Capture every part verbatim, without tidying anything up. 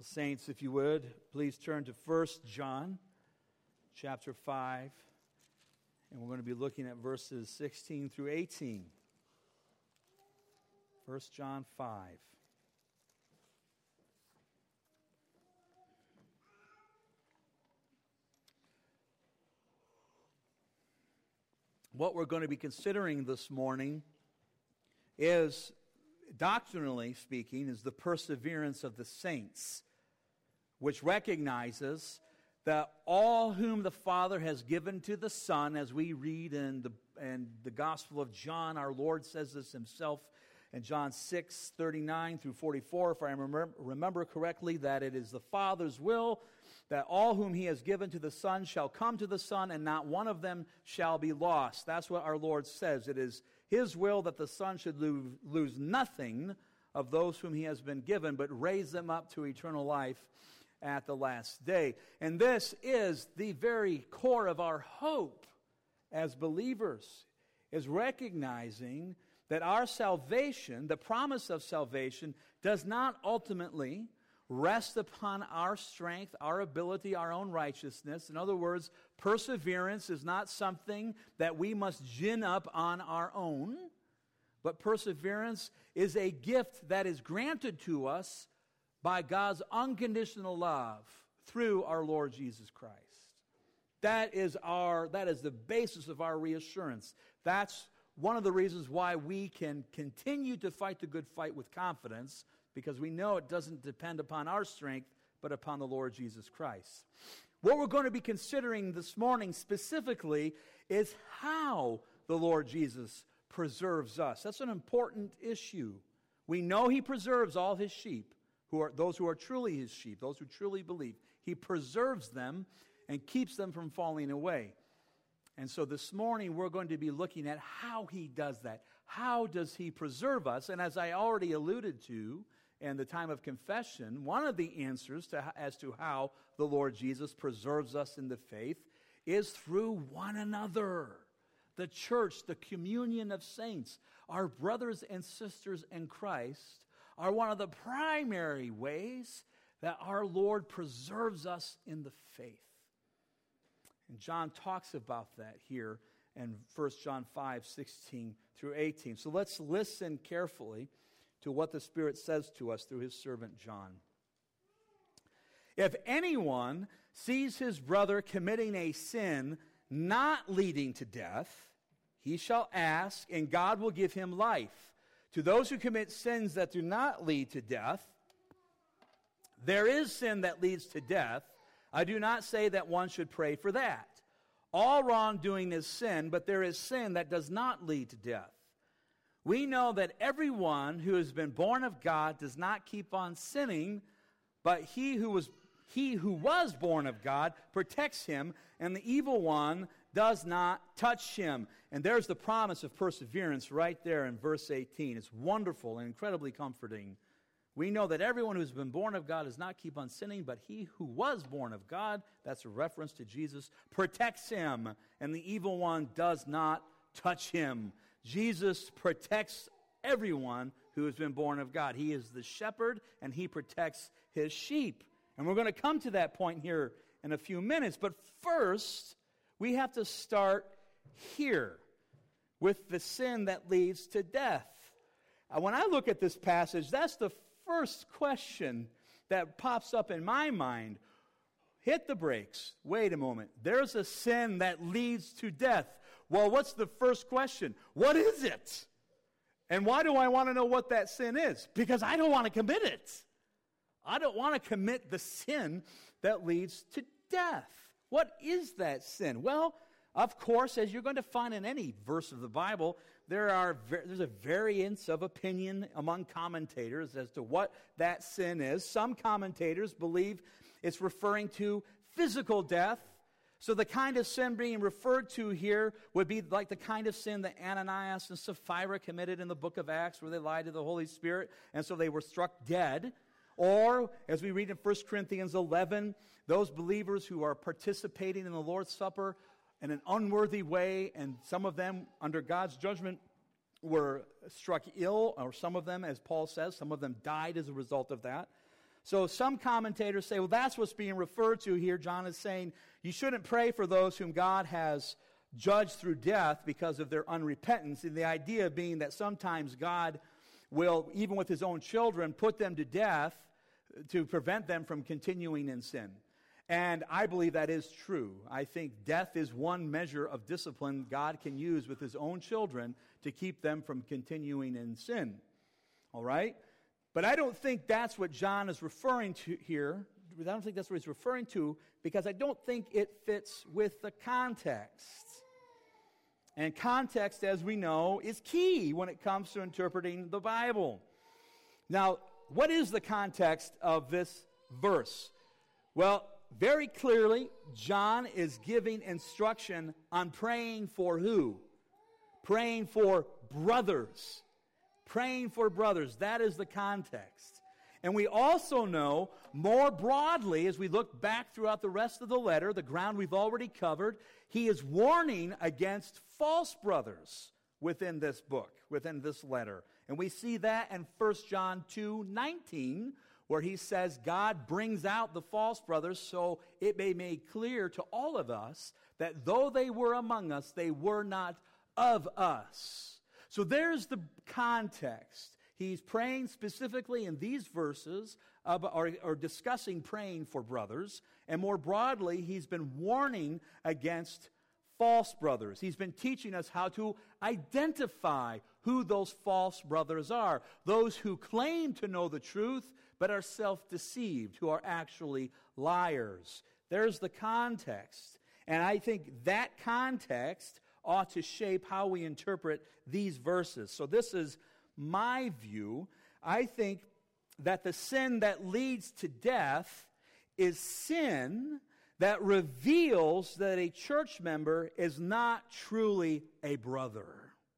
Saints, if you would, please turn to First John chapter five, and we're going to be looking at verses sixteen through eighteen. First John five. What we're going to be considering this morning is, doctrinally speaking, is the perseverance of the saints, which recognizes that all whom the Father has given to the Son, as we read in the, in the Gospel of John, our Lord says this himself in John six, thirty-nine through forty-four, if I remember, remember correctly, that it is the Father's will that all whom he has given to the Son shall come to the Son, and not one of them shall be lost. That's what our Lord says. It is his will that the Son should lose, lose nothing of those whom he has been given, but raise them up to eternal life at the last day. And this is the very core of our hope as believers, is recognizing that our salvation, the promise of salvation, does not ultimately rest upon our strength, our ability, our own righteousness. In other words, perseverance is not something that we must gin up on our own, but perseverance is a gift that is granted to us by God's unconditional love through our Lord Jesus Christ. That is our, that is the basis of our reassurance. That's one of the reasons why we can continue to fight the good fight with confidence, because we know it doesn't depend upon our strength, but upon the Lord Jesus Christ. What we're going to be considering this morning specifically is how the Lord Jesus preserves us. That's an important issue. We know he preserves all his sheep, who are those who are truly his sheep, those who truly believe. He preserves them and keeps them from falling away. And so this morning we're going to be looking at how he does that. How does he preserve us? And as I already alluded to in the time of confession, one of the answers to, as to how the Lord Jesus preserves us in the faith is through one another. The church, the communion of saints, our brothers and sisters in Christ, are one of the primary ways that our Lord preserves us in the faith. And John talks about that here in First John five, sixteen through eighteen. So let's listen carefully to what the Spirit says to us through his servant John. If anyone sees his brother committing a sin not leading to death, he shall ask, and God will give him life. To those who commit sins that do not lead to death, there is sin that leads to death. I do not say that one should pray for that. All wrongdoing is sin, but there is sin that does not lead to death. We know that everyone who has been born of God does not keep on sinning, but he who was he who was born of God protects him, and the evil one does not touch him. And there's the promise of perseverance right there in verse eighteen. It's wonderful and incredibly comforting. We know that everyone who's been born of God does not keep on sinning, but he who was born of God, that's a reference to Jesus, protects him, and the evil one does not touch him. Jesus protects everyone who has been born of God. He is the shepherd, and he protects his sheep. And we're going to come to that point here in a few minutes. But first, we have to start here with the sin that leads to death. Uh, when I look at this passage, that's the first question that pops up in my mind. Hit the brakes. Wait a moment. There's a sin that leads to death. Well, what's the first question? What is it? And why do I want to know what that sin is? Because I don't want to commit it. I don't want to commit the sin that leads to death. What is that sin? Well, of course, as you're going to find in any verse of the Bible, there are there's a variance of opinion among commentators as to what that sin is. Some commentators believe it's referring to physical death. So the kind of sin being referred to here would be like the kind of sin that Ananias and Sapphira committed in the book of Acts, where they lied to the Holy Spirit, and so they were struck dead. Or, as we read in First Corinthians eleven, those believers who are participating in the Lord's Supper in an unworthy way, and some of them, under God's judgment, were struck ill, or some of them, as Paul says, some of them died as a result of that. So some commentators say, well, that's what's being referred to here. John is saying you shouldn't pray for those whom God has judged through death because of their unrepentance. And the idea being that sometimes God will, even with his own children, put them to death to prevent them from continuing in sin. And I believe that is true. I think death is one measure of discipline God can use with his own children to keep them from continuing in sin. All right? But I don't think that's what John is referring to here. I don't think that's what he's referring to because I don't think it fits with the context. And context, as we know, is key when it comes to interpreting the Bible. Now, what is the context of this verse? Well, very clearly, John is giving instruction on praying for who? Praying for brothers. Praying for brothers. That is the context. And we also know more broadly, as we look back throughout the rest of the letter, the ground we've already covered, he is warning against false brothers within this book, within this letter. And we see that in First John two nineteen, where he says God brings out the false brothers so it may be made clear to all of us that though they were among us, they were not of us. So there's the context. He's praying specifically in these verses, about, or, or discussing praying for brothers. And more broadly, he's been warning against false brothers. He's been teaching us how to identify who those false brothers are. Those who claim to know the truth, but are self-deceived, who are actually liars. There's the context. And I think that context ought to shape how we interpret these verses. So this is my view. I think that the sin that leads to death is sin that reveals that a church member is not truly a brother.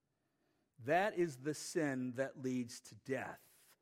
That is the sin that leads to death.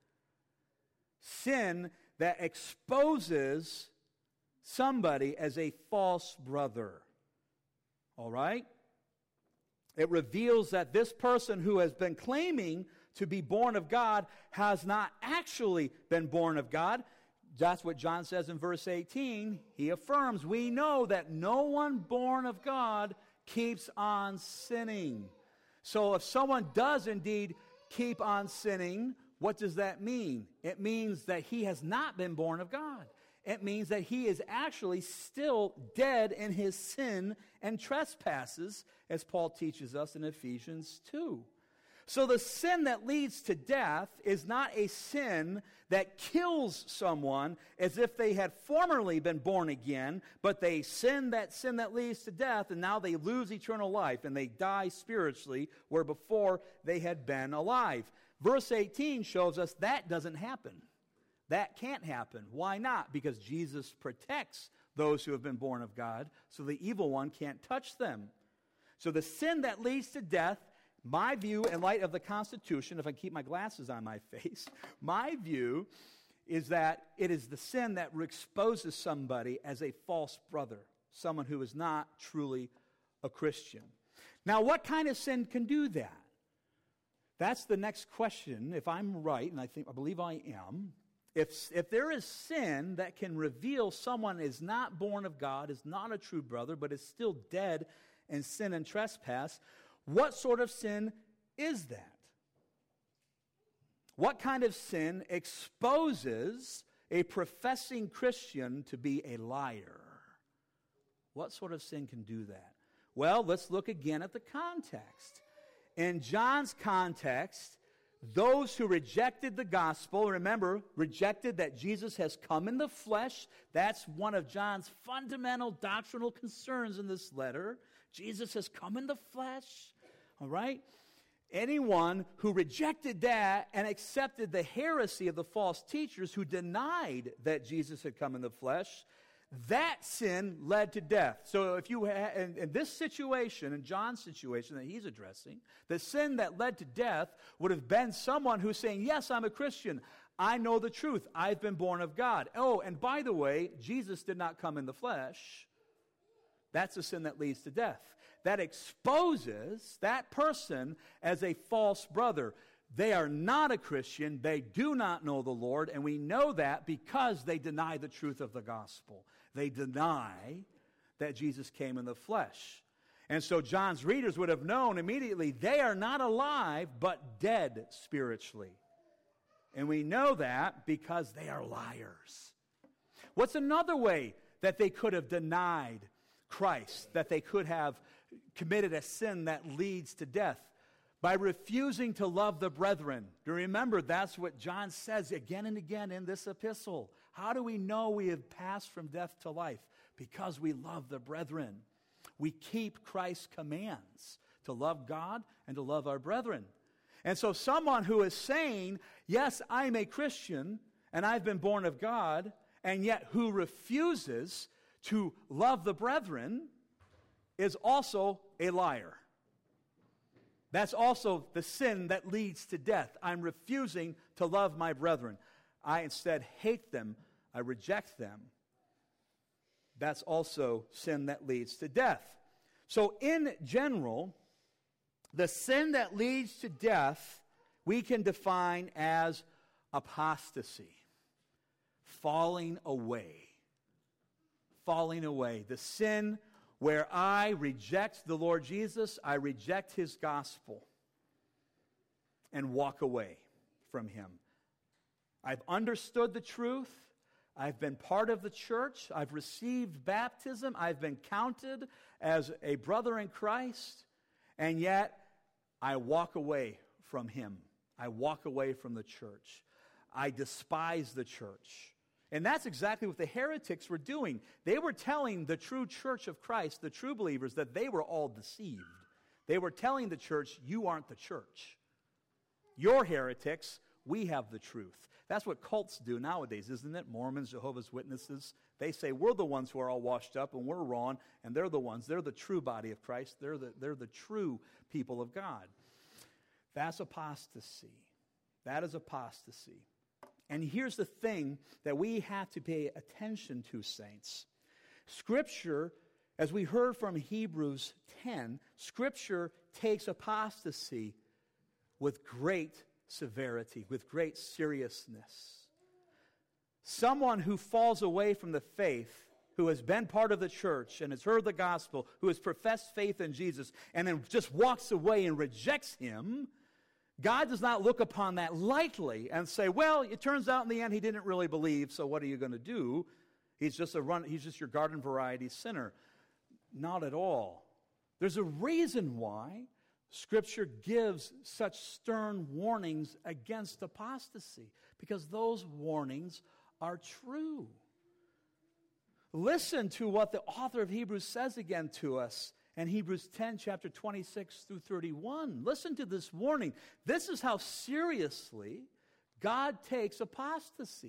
Sin that exposes somebody as a false brother. All right? It reveals that this person who has been claiming to be born of God has not actually been born of God. That's what John says in verse eighteen. He affirms, we know that no one born of God keeps on sinning. So if someone does indeed keep on sinning, what does that mean? It means that he has not been born of God. It means that he is actually still dead in his sin and trespasses, as Paul teaches us in Ephesians two. So the sin that leads to death is not a sin that kills someone as if they had formerly been born again, but they sin that sin that leads to death, and now they lose eternal life, and they die spiritually where before they had been alive. Verse eighteen shows us that doesn't happen. That can't happen. Why not? Because Jesus protects those who have been born of God, so the evil one can't touch them. So the sin that leads to death, my view in light of the Constitution, if I keep my glasses on my face, my view is that it is the sin that exposes somebody as a false brother, someone who is not truly a Christian. Now, what kind of sin can do that? That's the next question. If I'm right, and I think I believe I am, if, if there is sin that can reveal someone is not born of God, is not a true brother, but is still dead in sin and trespass, what sort of sin is that? What kind of sin exposes a professing Christian to be a liar? What sort of sin can do that? Well, let's look again at the context. In John's context, those who rejected the gospel, remember, rejected that Jesus has come in the flesh. That's one of John's fundamental doctrinal concerns in this letter. Jesus has come in the flesh. All right? Anyone who rejected that and accepted the heresy of the false teachers who denied that Jesus had come in the flesh, that sin led to death. So if you ha- in, in this situation, in John's situation that he's addressing, the sin that led to death would have been someone who's saying, yes, I'm a Christian. I know the truth. I've been born of God. Oh, and by the way, Jesus did not come in the flesh. That's a sin that leads to death. That exposes that person as a false brother. they are not a Christian, they do not know the Lord, and we know that because they deny the truth of the gospel. They deny that Jesus came in the flesh. And so John's readers would have known immediately they are not alive, but dead spiritually. And we know that because they are liars. What's another way that they could have denied Christ, that they could have committed a sin that leads to death? By refusing to love the brethren. Do you remember that's what John says again and again in this epistle? How do we know we have passed from death to life? Because we love the brethren. We keep Christ's commands to love God and to love our brethren. And so someone who is saying, yes, I'm a Christian and I've been born of God, and yet who refuses to love the brethren is also a liar. That's also the sin that leads to death. I'm refusing to love my brethren. I instead hate them. I reject them. That's also sin that leads to death. So in general, the sin that leads to death we can define as apostasy, falling away. Falling away. The sin where I reject the Lord Jesus, I reject his gospel, and walk away from him. I've understood the truth. I've been part of the church. I've received baptism. I've been counted as a brother in Christ. And yet, I walk away from him. I walk away from the church. I despise the church. And that's exactly what the heretics were doing. They were telling the true church of Christ, the true believers, that they were all deceived. They were telling the church, you aren't the church. You're heretics. We have the truth. That's what cults do nowadays, isn't it? Mormons, Jehovah's Witnesses, they say we're the ones who are all washed up and we're wrong, and they're the ones. They're the true body of Christ. They're the, they're the true people of God. That's apostasy. That is apostasy. And here's the thing that we have to pay attention to, saints. Scripture, as we heard from Hebrews ten, Scripture takes apostasy with great severity, with great seriousness. Someone who falls away from the faith, who has been part of the church and has heard the gospel, who has professed faith in Jesus, and then just walks away and rejects him, God does not look upon that lightly and say, well, it turns out in the end he didn't really believe, so what are you going to do? He's just a run, he's just your garden variety sinner. Not at all. There's a reason why Scripture gives such stern warnings against apostasy, because those warnings are true. Listen to what the author of Hebrews says again to us in Hebrews ten, chapter twenty-six through thirty-one. Listen to this warning. This is how seriously God takes apostasy.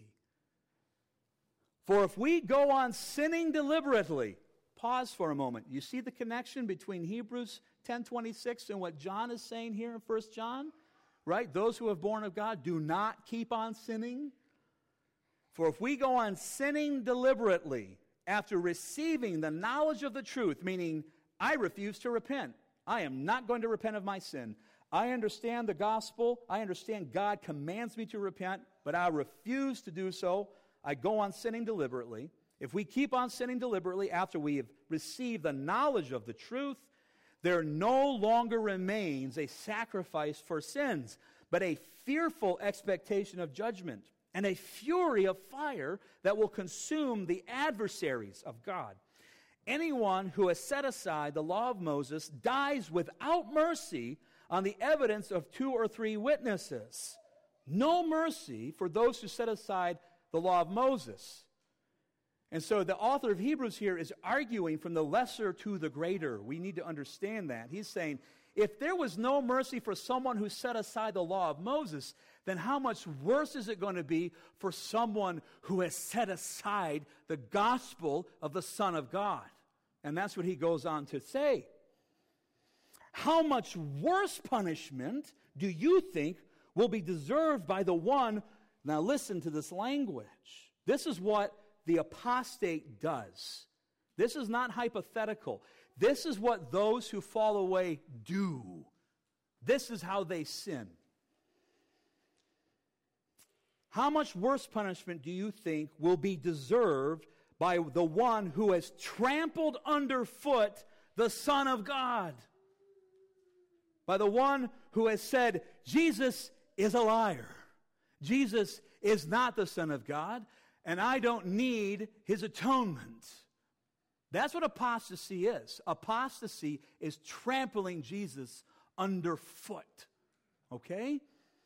For if we go on sinning deliberately, pause for a moment. You see the connection between Hebrews ten twenty-six and what John is saying here in First John? Right? Those who have born of God do not keep on sinning. For if we go on sinning deliberately after receiving the knowledge of the truth, meaning I refuse to repent. I am not going to repent of my sin. I understand the gospel. I understand God commands me to repent, but I refuse to do so. I go on sinning deliberately. If we keep on sinning deliberately after we have received the knowledge of the truth, there no longer remains a sacrifice for sins, but a fearful expectation of judgment and a fury of fire that will consume the adversaries of God. Anyone who has set aside the law of Moses dies without mercy on the evidence of two or three witnesses. No mercy for those who set aside the law of Moses. And so the author of Hebrews here is arguing from the lesser to the greater. We need to understand that. He's saying, if there was no mercy for someone who set aside the law of Moses, then how much worse is it going to be for someone who has set aside the gospel of the Son of God? And that's what he goes on to say. How much worse punishment do you think will be deserved by the one? Now listen to this language. This is what the apostate does. This is not hypothetical. This is what those who fall away do. This is how they sin. How much worse punishment do you think will be deserved by the one who has trampled underfoot the Son of God? By the one who has said, Jesus is a liar. Jesus is not the Son of God, and I don't need his atonement. That's what apostasy is. Apostasy is trampling Jesus underfoot. Okay?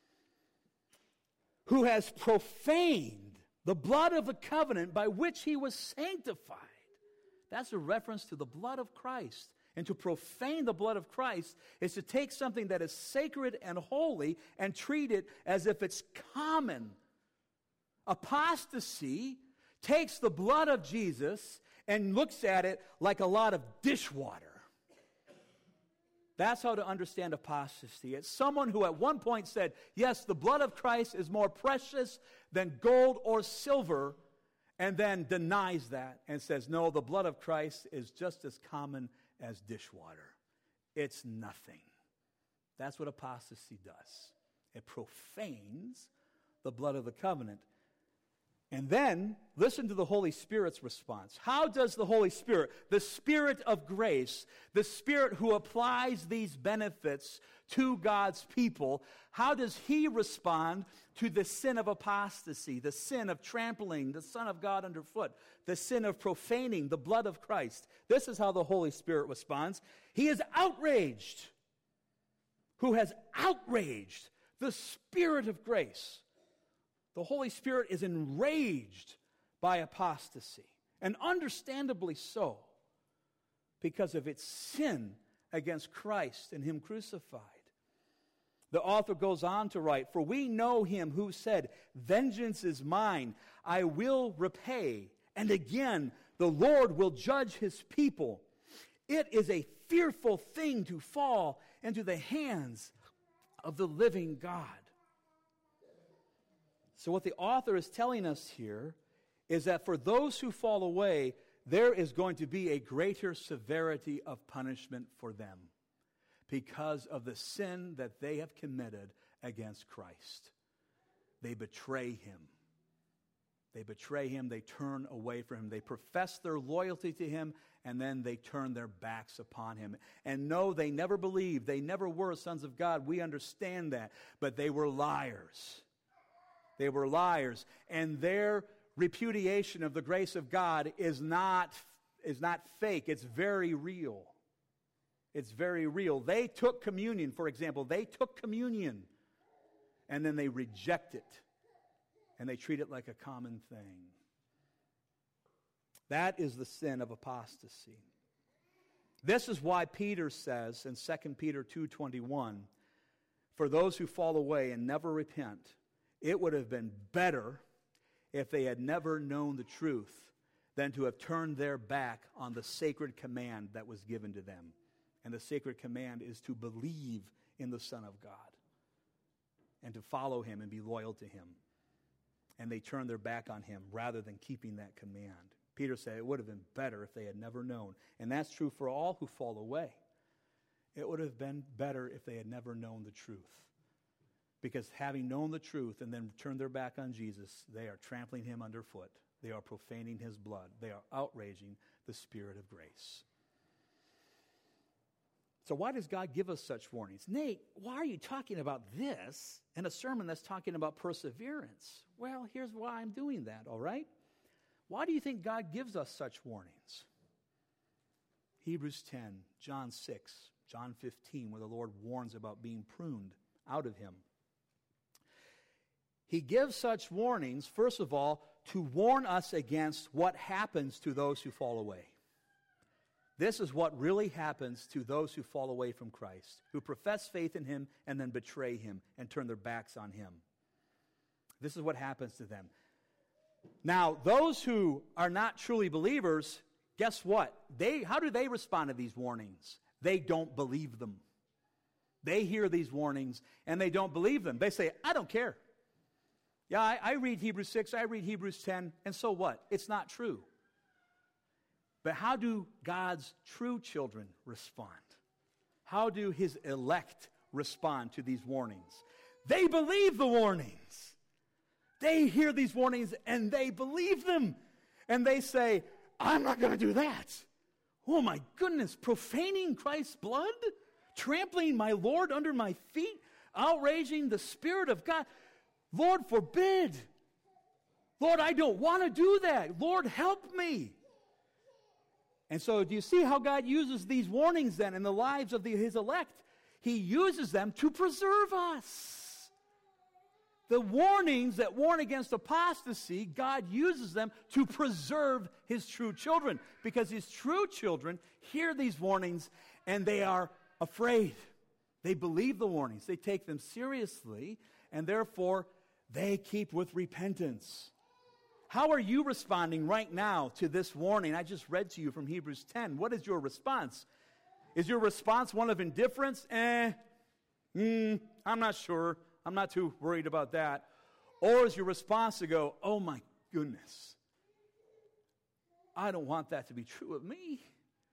Who has profaned the blood of the covenant by which he was sanctified. That's a reference to the blood of Christ. And to profane the blood of Christ is to take something that is sacred and holy and treat it as if it's common. Apostasy takes the blood of Jesus and looks at it like a lot of dishwater. That's how to understand apostasy. It's someone who at one point said, yes, the blood of Christ is more precious than gold or silver, and then denies that and says, no, the blood of Christ is just as common as dishwater. It's nothing. That's what apostasy does. It profanes the blood of the covenant. And then, listen to the Holy Spirit's response. How does the Holy Spirit, the Spirit of grace, the Spirit who applies these benefits to God's people, how does he respond to the sin of apostasy, the sin of trampling the Son of God underfoot, the sin of profaning the blood of Christ? This is how the Holy Spirit responds. He is outraged. Who has outraged the Spirit of grace. The Holy Spirit is enraged by apostasy, and understandably so, because of its sin against Christ and him crucified. The author goes on to write, for we know him who said, vengeance is mine, I will repay, and again the Lord will judge his people. It is a fearful thing to fall into the hands of the living God. So what the author is telling us here is that for those who fall away, there is going to be a greater severity of punishment for them because of the sin that they have committed against Christ. They betray him. They betray him. They turn away from him. They profess their loyalty to him, and then they turn their backs upon him. And no, they never believed. They never were sons of God. We understand that. But they were liars. They were liars, and their repudiation of the grace of God is not, is not fake. It's very real. It's very real. They took communion, for example. They took communion, and then they reject it, and they treat it like a common thing. That is the sin of apostasy. This is why Peter says in Second Peter two twenty-one, for those who fall away and never repent, it would have been better if they had never known the truth than to have turned their back on the sacred command that was given to them. And the sacred command is to believe in the Son of God and to follow him and be loyal to him. And they turned their back on him rather than keeping that command. Peter said it would have been better if they had never known. And that's true for all who fall away. It would have been better if they had never known the truth. Because having known the truth and then turned their back on Jesus, they are trampling him underfoot. They are profaning his blood. They are outraging the Spirit of grace. So why does God give us such warnings? Nate, why are you talking about this in a sermon that's talking about perseverance? Well, here's why I'm doing that, all right? Why do you think God gives us such warnings? Hebrews ten, John six, John fifteen, where the Lord warns about being pruned out of him. He gives such warnings, first of all, to warn us against what happens to those who fall away. This is what really happens to those who fall away from Christ, who profess faith in him and then betray him and turn their backs on him. This is what happens to them. Now, those who are not truly believers, guess what? They, how do they respond to these warnings? They don't believe them. They hear these warnings and they don't believe them. They say, I don't care. Yeah, I, I read Hebrews six, I read Hebrews ten, and so what? It's not true. But how do God's true children respond? How do his elect respond to these warnings? They believe the warnings. They hear these warnings and they believe them. And they say, I'm not going to do that. Oh my goodness, profaning Christ's blood? Trampling my Lord under my feet? Outraging the Spirit of God? Lord, forbid. Lord, I don't want to do that. Lord, help me. And so do you see how God uses these warnings then in the lives of the, his elect? He uses them to preserve us. The warnings that warn against apostasy, God uses them to preserve his true children. Because his true children hear these warnings and they are afraid. They believe the warnings. They take them seriously. And therefore, they keep with repentance. How are you responding right now to this warning I just read to you from Hebrews ten? What is your response? Is your response one of indifference? Eh, mm, I'm not sure. I'm not too worried about that. Or is your response to go, oh my goodness, I don't want that to be true of me.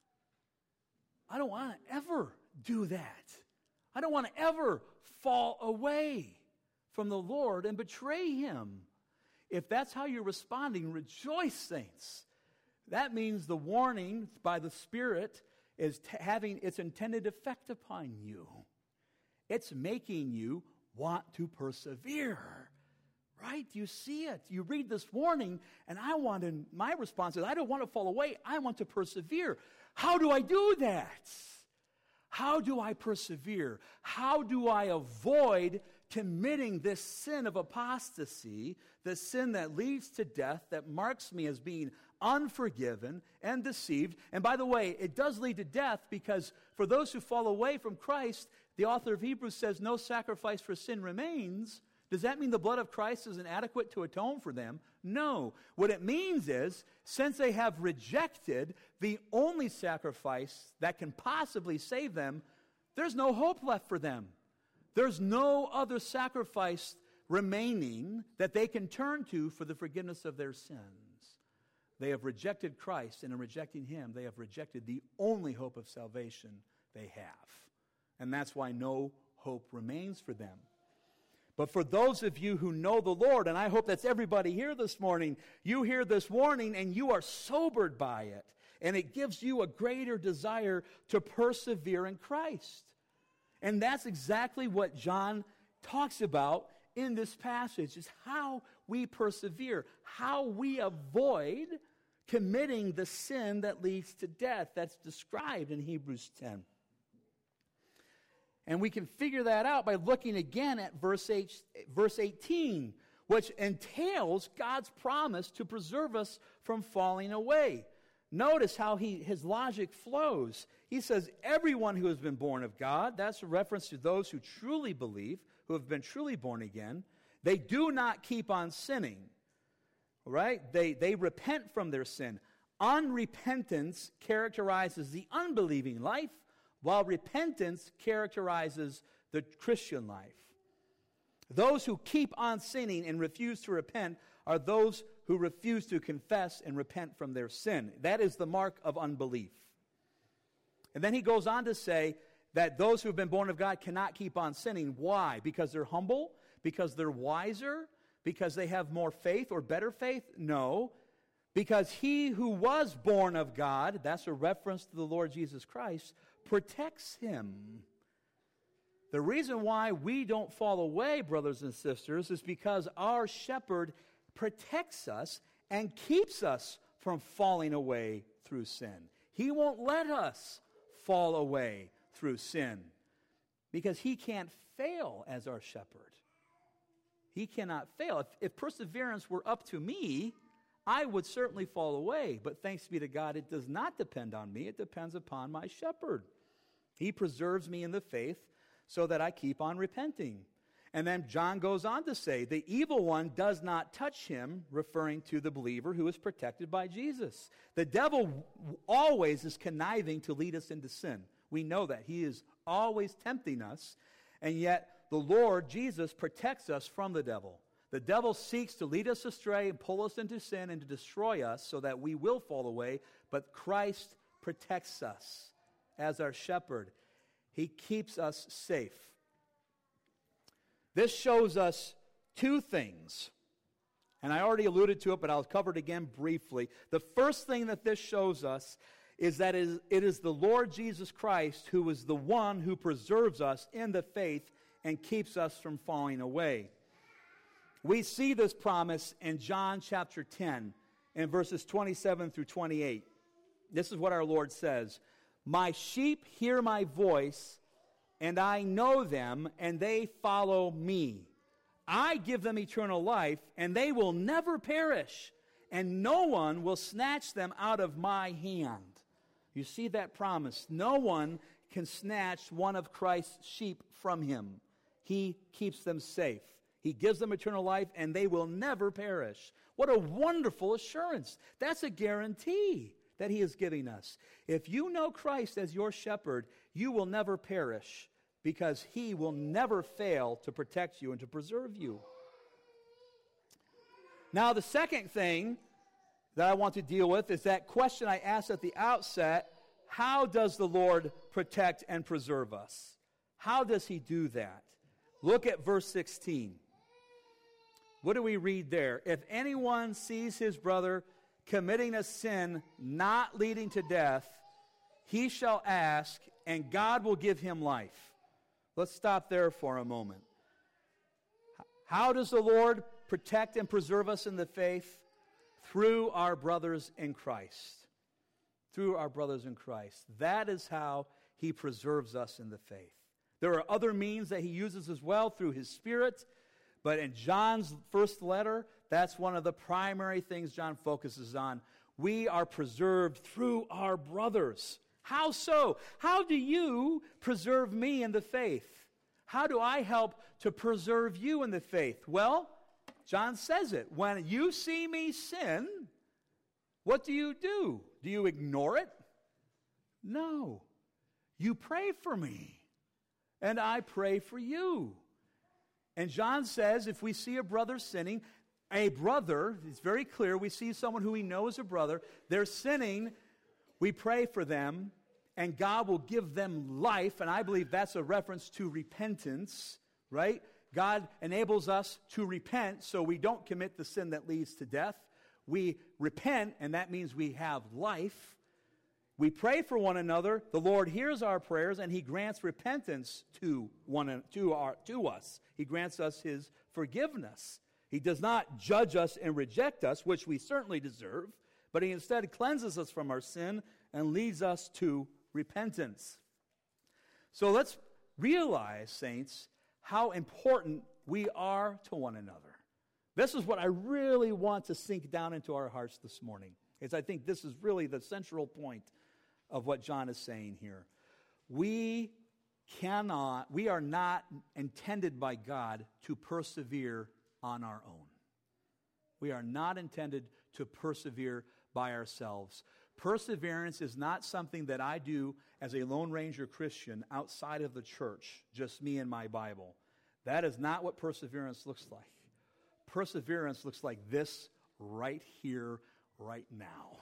I don't want to ever do that. I don't want to ever fall away from the Lord and betray him. If that's how you're responding, rejoice, saints. That means the warning by the Spirit is t- having its intended effect upon you. It's making you want to persevere. Right? You see it. You read this warning, and I want to, my response is, I don't want to fall away. I want to persevere. How do I do that? How do I persevere? How do I avoid committing this sin of apostasy, the sin that leads to death, that marks me as being unforgiven and deceived? And by the way, it does lead to death because for those who fall away from Christ, the author of Hebrews says no sacrifice for sin remains. Does that mean the blood of Christ is inadequate to atone for them? No. What it means is, since they have rejected the only sacrifice that can possibly save them, there's no hope left for them. There's no other sacrifice remaining that they can turn to for the forgiveness of their sins. They have rejected Christ, and in rejecting him, they have rejected the only hope of salvation they have. And that's why no hope remains for them. But for those of you who know the Lord, and I hope that's everybody here this morning, you hear this warning and you are sobered by it. And it gives you a greater desire to persevere in Christ. And that's exactly what John talks about in this passage, is how we persevere, how we avoid committing the sin that leads to death. That's described in Hebrews ten. And we can figure that out by looking again at verse eight, verse eighteen, which entails God's promise to preserve us from falling away. Notice how he, his logic flows. He says, everyone who has been born of God, that's a reference to those who truly believe, who have been truly born again, they do not keep on sinning. Right? They, they repent from their sin. Unrepentance characterizes the unbelieving life, while repentance characterizes the Christian life. Those who keep on sinning and refuse to repent are those who refuse to confess and repent from their sin. That is the mark of unbelief. And then he goes on to say that those who have been born of God cannot keep on sinning. Why? Because they're humble? Because they're wiser? Because they have more faith or better faith? No. Because he who was born of God, that's a reference to the Lord Jesus Christ, protects him. The reason why we don't fall away, brothers and sisters, is because our shepherd protects us and keeps us from falling away through sin. He won't let us fall away through sin because he can't fail as our shepherd. He cannot fail. If, if perseverance were up to me, I would certainly fall away. But thanks be to God, it does not depend on me. It depends upon my shepherd. He preserves me in the faith so that I keep on repenting. And then John goes on to say, the evil one does not touch him, referring to the believer who is protected by Jesus. The devil always is conniving to lead us into sin. We know that. He is always tempting us, and yet the Lord Jesus protects us from the devil. The devil seeks to lead us astray and pull us into sin and to destroy us so that we will fall away, but Christ protects us as our shepherd. He keeps us safe. This shows us two things. And I already alluded to it, but I'll cover it again briefly. The first thing that this shows us is that it is, it is the Lord Jesus Christ who is the one who preserves us in the faith and keeps us from falling away. We see this promise in John chapter ten, in verses twenty-seven through twenty-eight. This is what our Lord says. My sheep hear my voice, and I know them, and they follow me. I give them eternal life, and they will never perish, and no one will snatch them out of my hand. You see that promise. No one can snatch one of Christ's sheep from him. He keeps them safe. He gives them eternal life, and they will never perish. What a wonderful assurance. That's a guarantee that he is giving us. If you know Christ as your shepherd, you will never perish, because he will never fail to protect you and to preserve you. Now, the second thing that I want to deal with is that question I asked at the outset: how does the Lord protect and preserve us? How does he do that? Look at verse sixteen. What do we read there? If anyone sees his brother committing a sin not leading to death, he shall ask, and God will give him life. Let's stop there for a moment. How does the Lord protect and preserve us in the faith? Through our brothers in Christ. Through our brothers in Christ. That is how he preserves us in the faith. There are other means that he uses as well through his Spirit, but in John's first letter, that's one of the primary things John focuses on. We are preserved through our brothers. How so? How do you preserve me in the faith? How do I help to preserve you in the faith? Well, John says it. When you see me sin, what do you do? Do you ignore it? No. You pray for me, and I pray for you. And John says if we see a brother sinning, a brother, it's very clear, we see someone who we know is a brother, they're sinning, we pray for them, and God will give them life, and I believe that's a reference to repentance, right? God enables us to repent so we don't commit the sin that leads to death. We repent, and that means we have life. We pray for one another. The Lord hears our prayers, and he grants repentance to one to our to us. He grants us his forgiveness. He does not judge us and reject us, which we certainly deserve, but he instead cleanses us from our sin and leads us to repentance. So let's realize, saints, how important we are to one another. This is what I really want to sink down into our hearts this morning, because I think this is really the central point of what John is saying here. We cannot, we are not intended by God to persevere on our own. We are not intended to persevere by ourselves. Perseverance is not something that I do as a Lone Ranger Christian outside of the church, just me and my Bible. That is not what perseverance looks like. Perseverance looks like this right here, right now.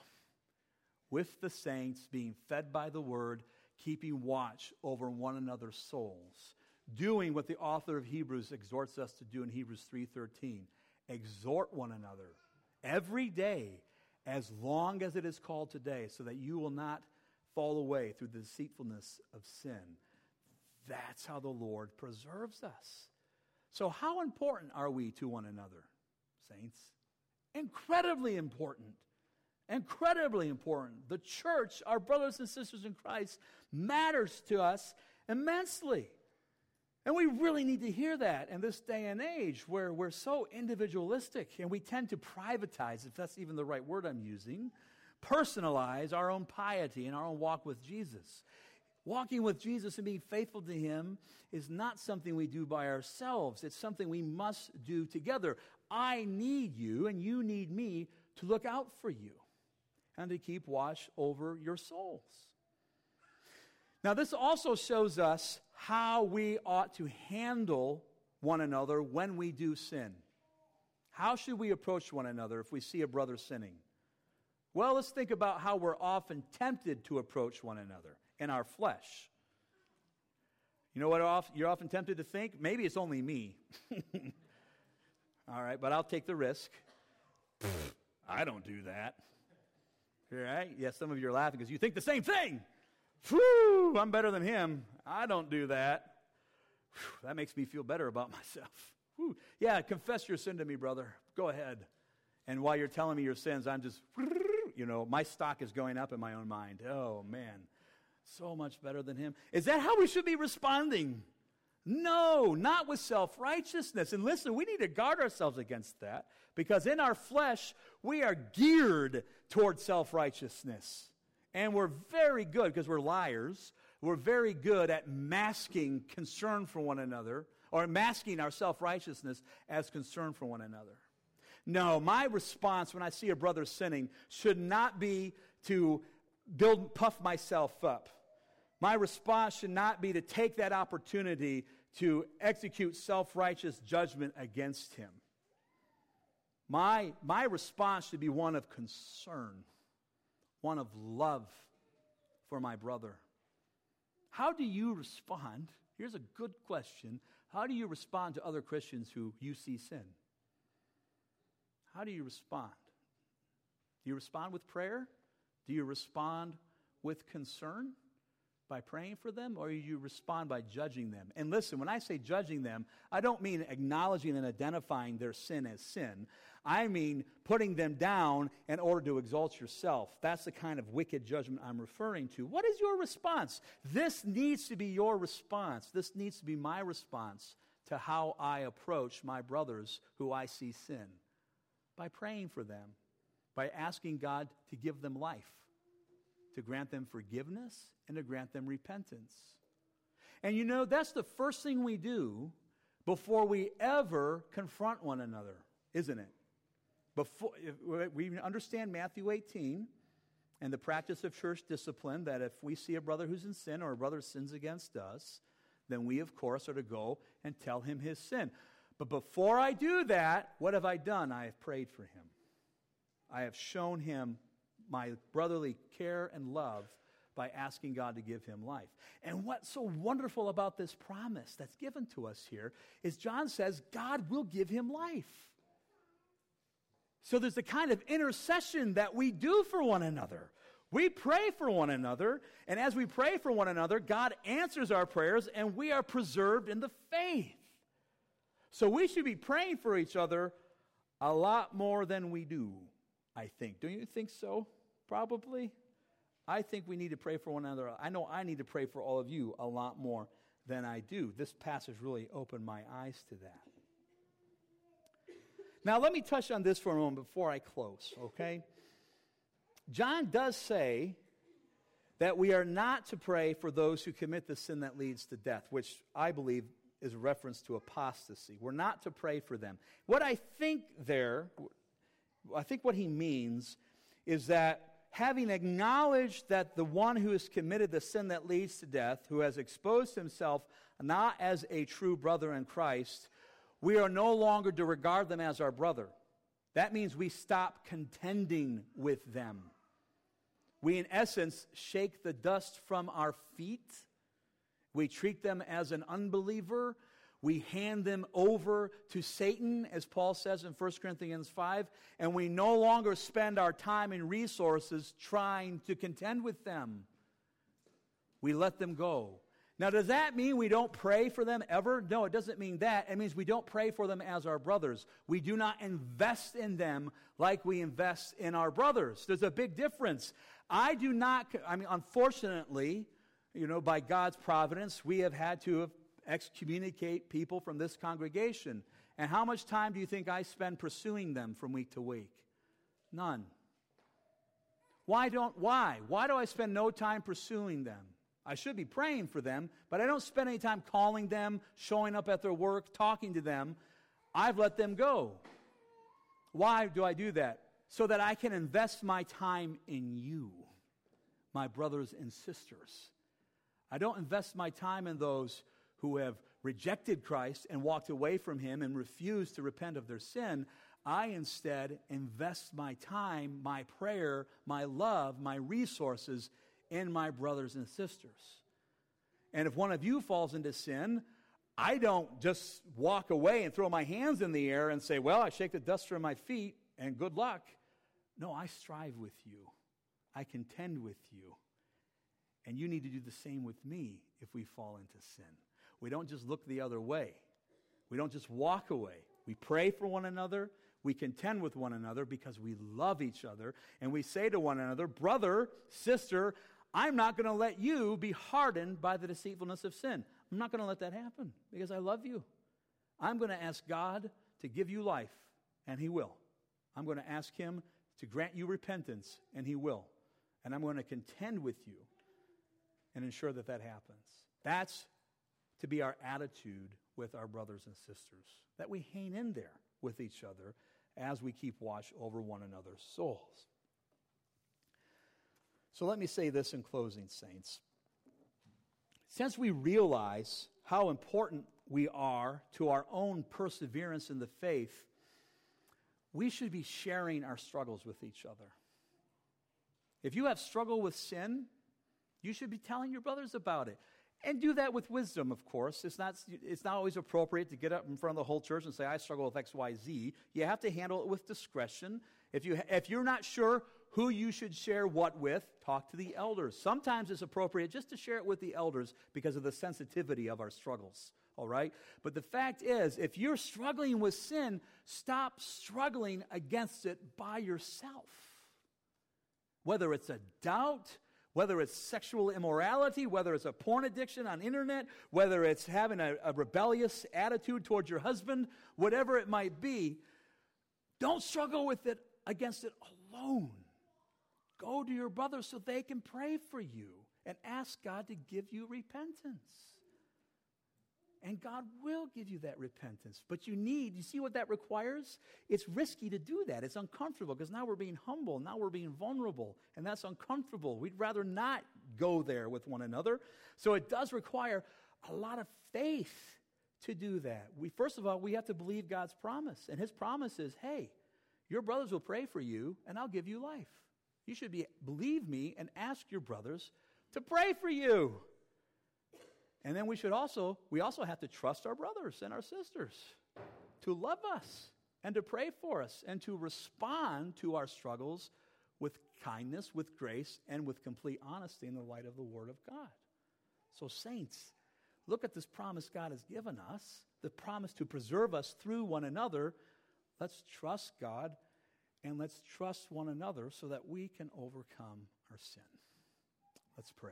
With the saints being fed by the word, keeping watch over one another's souls, doing what the author of Hebrews exhorts us to do in Hebrews three thirteen. Exhort one another every day, as long as it is called today, so that you will not fall away through the deceitfulness of sin. That's how the Lord preserves us. So how important are we to one another, saints? Incredibly important. Incredibly important. The church, our brothers and sisters in Christ, matters to us immensely. And we really need to hear that in this day and age where we're so individualistic and we tend to privatize, if that's even the right word I'm using, personalize our own piety and our own walk with Jesus. Walking with Jesus and being faithful to him is not something we do by ourselves. It's something we must do together. I need you and you need me to look out for you and to keep watch over your souls. Now, this also shows us how we ought to handle one another when we do sin. How should we approach one another if we see a brother sinning? Well, let's think about how we're often tempted to approach one another in our flesh. You know what you're often tempted to think? Maybe it's only me. All right, but I'll take the risk. I don't do that. Right? Yeah, some of you are laughing because you think the same thing. Whew, I'm better than him. I don't do that. Whew, that makes me feel better about myself. Whew. Yeah, confess your sin to me, brother. Go ahead. And while you're telling me your sins, I'm just, you know, my stock is going up in my own mind. Oh, man, so much better than him. Is that how we should be responding? No, not with self-righteousness. And listen, we need to guard ourselves against that because in our flesh, we are geared toward self-righteousness. And we're very good, because we're liars, we're very good at masking concern for one another or masking our self-righteousness as concern for one another. No, my response when I see a brother sinning should not be to build, puff myself up. My response should not be to take that opportunity to execute self-righteous judgment against him. My, my response should be one of concern, one of love for my brother. How do you respond? Here's a good question. How do you respond to other Christians who you see sin? How do you respond? Do you respond with prayer? Do you respond with concern by praying for them? Or do you respond by judging them? And listen, when I say judging them, I don't mean acknowledging and identifying their sin as sin. I mean putting them down in order to exalt yourself. That's the kind of wicked judgment I'm referring to. What is your response? This needs to be your response. This needs to be my response to how I approach my brothers who I see sin. By praying for them, by asking God to give them life, to grant them forgiveness, and to grant them repentance. And you know, that's the first thing we do before we ever confront one another, isn't it? Before we understand Matthew eighteen and the practice of church discipline, that if we see a brother who's in sin or a brother sins against us, then we, of course, are to go and tell him his sin. But before I do that, what have I done? I have prayed for him. I have shown him my brotherly care and love by asking God to give him life. And what's so wonderful about this promise that's given to us here is John says God will give him life. So there's the kind of intercession that we do for one another. We pray for one another, and as we pray for one another, God answers our prayers, and we are preserved in the faith. So we should be praying for each other a lot more than we do, I think. Don't you think so? Probably. I think we need to pray for one another. I know I need to pray for all of you a lot more than I do. This passage really opened my eyes to that. Now, let me touch on this for a moment before I close, okay? John does say that we are not to pray for those who commit the sin that leads to death, which I believe is a reference to apostasy. We're not to pray for them. What I think there, I think what he means is that having acknowledged that the one who has committed the sin that leads to death, who has exposed himself not as a true brother in Christ, we are no longer to regard them as our brother. That means we stop contending with them. We, in essence, shake the dust from our feet. We treat them as an unbeliever. We hand them over to Satan, as Paul says in First Corinthians five, and we no longer spend our time and resources trying to contend with them. We let them go. Now, does that mean we don't pray for them ever? No, it doesn't mean that. It means we don't pray for them as our brothers. We do not invest in them like we invest in our brothers. There's a big difference. I do not, I mean, unfortunately, you know, by God's providence, we have had to excommunicate people from this congregation. And how much time do you think I spend pursuing them from week to week? None. Why don't, why? Why do I spend no time pursuing them? I should be praying for them, but I don't spend any time calling them, showing up at their work, talking to them. I've let them go. Why do I do that? So that I can invest my time in you, my brothers and sisters. I don't invest my time in those who have rejected Christ and walked away from him and refused to repent of their sin. I instead invest my time, my prayer, my love, my resources in my brothers and sisters. And if one of you falls into sin, I don't just walk away and throw my hands in the air and say, well, I shake the dust from my feet. and good luck. No, I strive with you. I contend with you. And you need to do the same with me if we fall into sin. We don't just look the other way. We don't just walk away. We pray for one another. We contend with one another because we love each other. And we say to one another, brother, sister, I'm not going to let you be hardened by the deceitfulness of sin. I'm not going to let that happen because I love you. I'm going to ask God to give you life, and He will. I'm going to ask Him to grant you repentance, and He will. And I'm going to contend with you and ensure that that happens. That's to be our attitude with our brothers and sisters, that we hang in there with each other as we keep watch over one another's souls. So let me say this in closing, saints. Since we realize how important we are to our own perseverance in the faith, we should be sharing our struggles with each other. If you have struggled with sin, you should be telling your brothers about it. And do that with wisdom, of course. It's not, it's not always appropriate to get up in front of the whole church and say, I struggle with X, Y, Z. You have to handle it with discretion. If, you, if you're not sure who you should share what with, talk to the elders. Sometimes it's appropriate just to share it with the elders because of the sensitivity of our struggles, all right? But the fact is, if you're struggling with sin, stop struggling against it by yourself. Whether it's a doubt, whether it's sexual immorality, whether it's a porn addiction on internet, whether it's having a, a rebellious attitude towards your husband, whatever it might be, don't struggle with it against it alone. Go to your brothers so they can pray for you and ask God to give you repentance. And God will give you that repentance. But you need, you see what that requires? It's risky to do that. It's uncomfortable because now we're being humble. Now we're being vulnerable. And that's uncomfortable. We'd rather not go there with one another. So it does require a lot of faith to do that. We, first of all, we have to believe God's promise. And His promise is, hey, your brothers will pray for you and I'll give you life. You should be believe me and ask your brothers to pray for you. And then we should also, we also have to trust our brothers and our sisters to love us and to pray for us and to respond to our struggles with kindness, with grace, and with complete honesty in the light of the Word of God. So saints, look at this promise God has given us, the promise to preserve us through one another. Let's trust God and let's trust one another so that we can overcome our sin. Let's pray.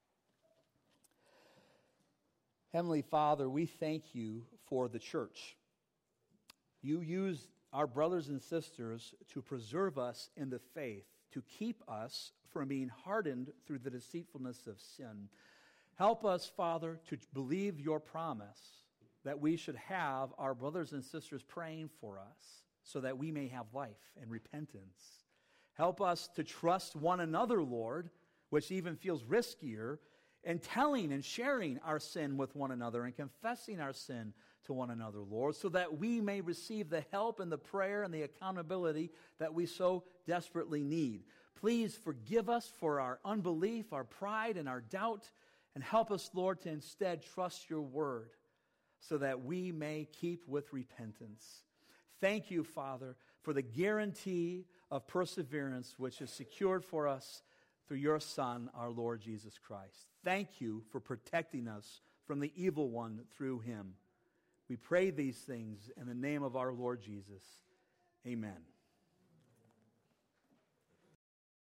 Heavenly Father, we thank you for the church. You use our brothers and sisters to preserve us in the faith, to keep us from being hardened through the deceitfulness of sin. Help us, Father, to believe your promise that we should have our brothers and sisters praying for us so that we may have life and repentance. Help us to trust one another, Lord, which even feels riskier, and telling and sharing our sin with one another and confessing our sin to one another, Lord, so that we may receive the help and the prayer and the accountability that we so desperately need. Please forgive us for our unbelief, our pride, and our doubt, and help us, Lord, to instead trust your word so that we may keep with repentance. Thank you, Father, for the guarantee of perseverance which is secured for us through your Son, our Lord Jesus Christ. Thank you for protecting us from the evil one through him. We pray these things in the name of our Lord Jesus. Amen.